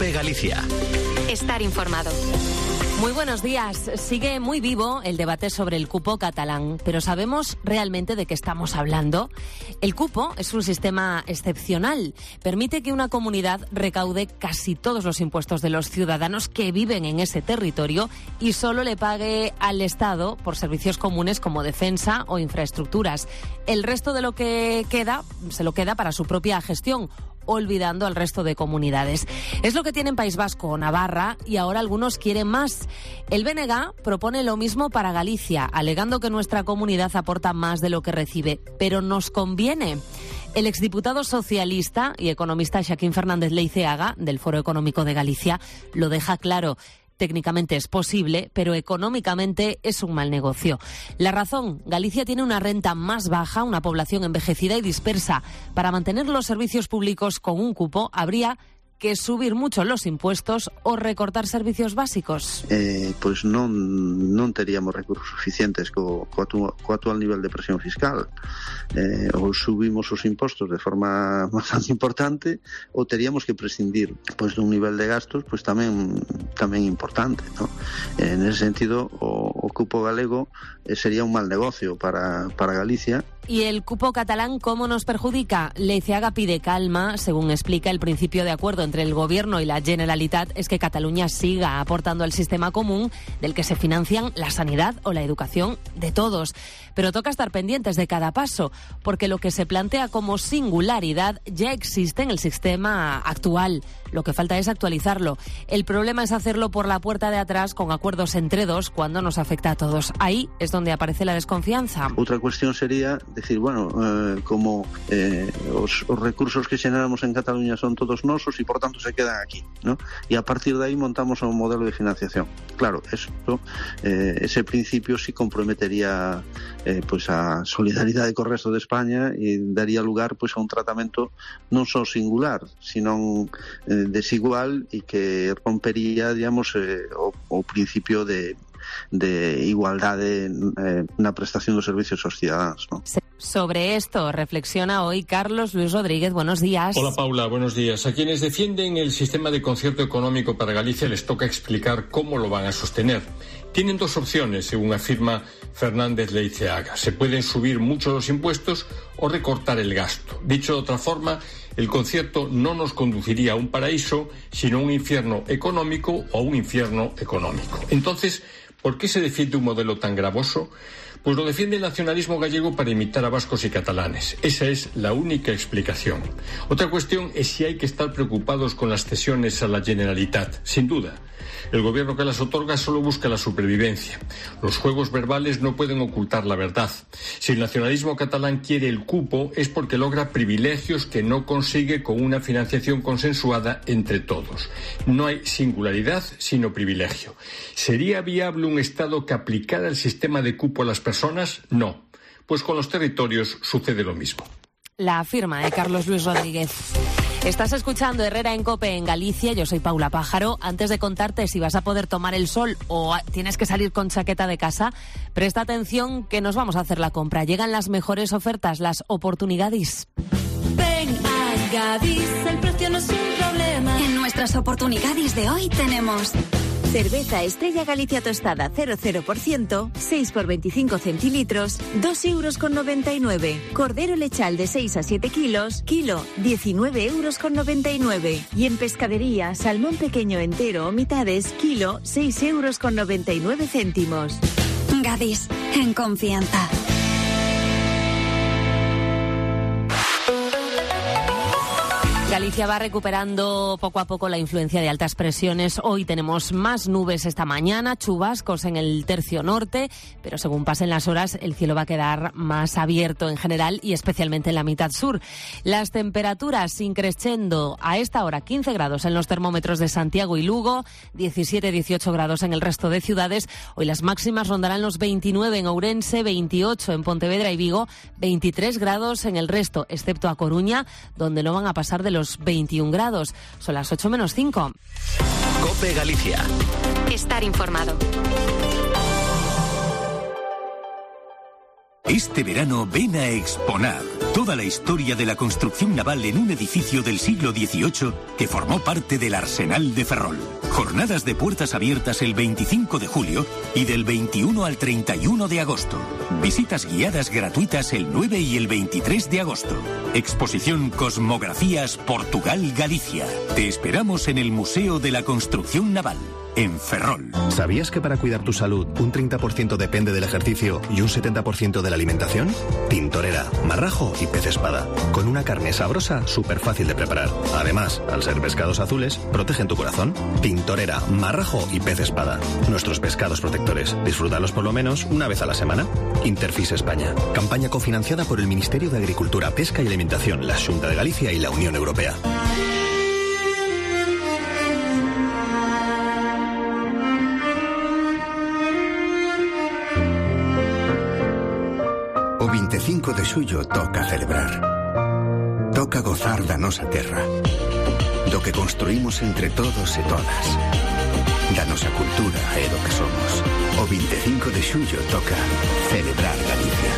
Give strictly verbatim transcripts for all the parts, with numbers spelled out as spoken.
COPE Galicia. Estar informado. Muy buenos días. Sigue muy vivo el debate sobre el cupo catalán, pero ¿sabemos realmente de qué estamos hablando? El cupo es un sistema excepcional. Permite que una comunidad recaude casi todos los impuestos de los ciudadanos que viven en ese territorio y solo le pague al Estado por servicios comunes como defensa o infraestructuras. El resto de lo que queda se lo queda para su propia gestión, olvidando al resto de comunidades. Es lo que tienen País Vasco o Navarra y ahora algunos quieren más. El B N G propone lo mismo para Galicia, alegando que nuestra comunidad aporta más de lo que recibe, pero nos conviene. El exdiputado socialista y economista Xaquín Fernández Leiceaga, del Foro Económico de Galicia, lo deja claro. Técnicamente es posible, pero económicamente es un mal negocio. La razón, Galicia tiene una renta más baja, una población envejecida y dispersa. Para mantener los servicios públicos con un cupo, habría que subir mucho los impuestos o recortar servicios básicos. Eh, pois non, non teríamos recursos suficientes co, co, atu, co actual nivel de presión fiscal. Eh, ou subimos os impostos de forma bastante importante ou teríamos que prescindir pois dun nivel de gastos pois tamén tamén importante, ¿no? Eh, en ese sentido o, o cupo galego eh, sería un mal negocio para, para Galicia. ¿Y el cupo catalán cómo nos perjudica? Leiceaga pide calma. Según explica, el principio de acuerdo entre el Gobierno y la Generalitat es que Cataluña siga aportando al sistema común del que se financian la sanidad o la educación de todos. Pero toca estar pendientes de cada paso, porque lo que se plantea como singularidad ya existe en el sistema actual. Lo que falta es actualizarlo. El problema es hacerlo por la puerta de atrás con acuerdos entre dos cuando nos afecta a todos. Ahí es donde aparece la desconfianza. Outra cuestión sería decir, bueno, eh, como eh, os, os recursos que xeneramos en Cataluña son todos nosos e por tanto se quedan aquí, ¿no? E a partir de aí montamos un modelo de financiación. Claro, eso, eh, ese principio sí comprometería eh, pois a solidaridade co resto de España e daría lugar pois a un tratamento non só singular, sino eh, desigual e que rompería, digamos, eh, o, o principio de de igualdade eh, na prestación dos servicios aos cidadáns, ¿no? Sobre esto reflexiona hoy Carlos Luis Rodríguez. Buenos días. Hola, Paula, buenos días. A quienes defienden el sistema de concierto económico para Galicia les toca explicar cómo lo van a sostener. Tienen dos opciones, según afirma Fernández Leiceaga. Se pueden subir mucho los impuestos o recortar el gasto. Dicho de otra forma, el concierto no nos conduciría a un paraíso, sino a un infierno económico o a un infierno económico. Entonces, ¿por qué se defiende un modelo tan gravoso? Pues lo defiende el nacionalismo gallego para imitar a vascos y catalanes. Esa es la única explicación. Otra cuestión es si hay que estar preocupados con las cesiones a la Generalitat. Sin duda. El gobierno que las otorga solo busca la supervivencia. Los juegos verbales no pueden ocultar la verdad. Si el nacionalismo catalán quiere el cupo es porque logra privilegios que no consigue con una financiación consensuada entre todos. No hay singularidad sino privilegio. ¿Sería viable un Estado que aplicara el sistema de cupo a las personas? No. Pues con los territorios sucede lo mismo. La firma de Carlos Luis Rodríguez. Estás escuchando Herrera en COPE en Galicia. Yo soy Paula Pájaro. Antes de contarte si vas a poder tomar el sol o tienes que salir con chaqueta de casa, presta atención que nos vamos a hacer la compra. Llegan las mejores ofertas, las oportunidades. Ven a Gadis, el precio no es un problema. En nuestras oportunidades de hoy tenemos cerveza Estrella Galicia tostada cero cero por ciento, seis por veinticinco centilitros, dos euros con noventa y nueve. Cordero lechal de seis a siete kilos, kilo, diecinueve euros con noventa y nueve. Y en pescadería, salmón pequeño entero o mitades, kilo, seis euros con noventa y nueve céntimos. Gadis, en confianza. Galicia va recuperando poco a poco la influencia de altas presiones. Hoy tenemos más nubes esta mañana, chubascos en el tercio norte, pero según pasen las horas el cielo va a quedar más abierto en general y especialmente en la mitad sur. Las temperaturas increciendo a esta hora, quince grados en los termómetros de Santiago y Lugo, diecisiete a dieciocho grados en el resto de ciudades. Hoy las máximas rondarán los veintinueve en Ourense, veintiocho en Pontevedra y Vigo, veintitrés grados en el resto, excepto a Coruña, donde no van a pasar de los veintiún grados. Son las ocho menos cinco. COPE Galicia. Estar informado. Este verano ven a Exponar toda la historia de la construcción naval en un edificio del siglo dieciocho que formó parte del Arsenal de Ferrol. Jornadas de puertas abiertas el veinticinco de julio y del veintiuno al treinta y uno de agosto. Visitas guiadas gratuitas el nueve y el veintitrés de agosto. Exposición Cosmografías Portugal-Galicia. Te esperamos en el Museo de la Construcción Naval, en Ferrol. ¿Sabías que para cuidar tu salud un treinta por ciento depende del ejercicio y un setenta por ciento de la alimentación? Tintorera, marrajo y pez espada. Con una carne sabrosa súper fácil de preparar. Además, al ser pescados azules, protegen tu corazón. Tintorera, marrajo y pez espada. Nuestros pescados protectores. Disfrútalos por lo menos una vez a la semana. Interfis España. Campaña cofinanciada por el Ministerio de Agricultura, Pesca y Alimentación, la Xunta de Galicia y la Unión Europea. O veinticinco de xullo toca celebrar. Toca gozar da nosa terra. Do que construímos entre todos e todas. Da nosa cultura e do que somos. O veinticinco de xullo toca celebrar Galicia.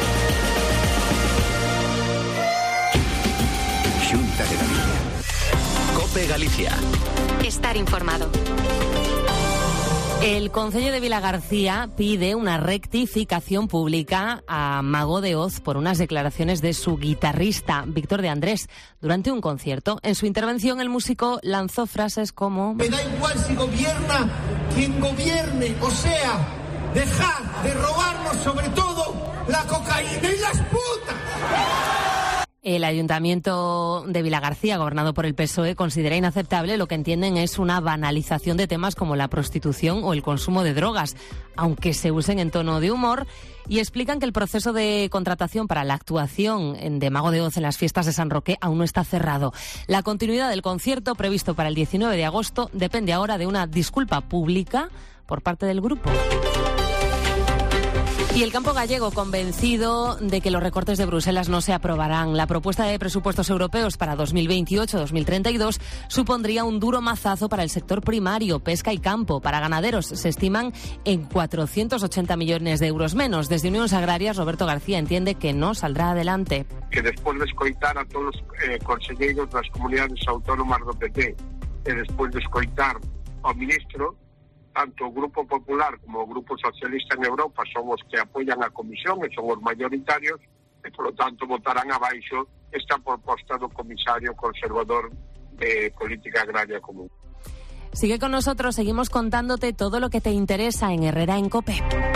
Xunta de Galicia. COPE Galicia. Estar informado. El Concello de Vilagarcía pide una rectificación pública a Mago de Oz por unas declaraciones de su guitarrista, Víctor de Andrés, durante un concierto. En su intervención, el músico lanzó frases como: me da igual si gobierna quien gobierne, o sea, dejar de robarnos sobre todo la cocaína y las putas. El Ayuntamiento de Vilagarcía, gobernado por el P S O E, considera inaceptable lo que entienden es una banalización de temas como la prostitución o el consumo de drogas, aunque se usen en tono de humor, y explican que el proceso de contratación para la actuación de Mago de Oz en las fiestas de San Roque aún no está cerrado. La continuidad del concierto, previsto para el diecinueve de agosto, depende ahora de una disculpa pública por parte del grupo. Y el campo gallego, convencido de que los recortes de Bruselas no se aprobarán. La propuesta de presupuestos europeos para dos mil veintiocho a dos mil treinta y dos supondría un duro mazazo para el sector primario, pesca y campo. Para ganaderos se estiman en cuatrocientos ochenta millones de euros menos. Desde Unións Agrarias, Roberto García entiende que no saldrá adelante. Que despois de escoitar a todos os eh, conselleiros das comunidades autónomas do P P e despois de escoitar ao ministro, tanto o Grupo Popular como o Grupo Socialista en Europa son os que apoian a Comisión e son os mayoritarios e, polo tanto, votarán abaixo esta proposta do comisario conservador de Política Agraria Común. Sigue con nosotros, seguimos contándote todo lo que te interesa en Herrera en COPE.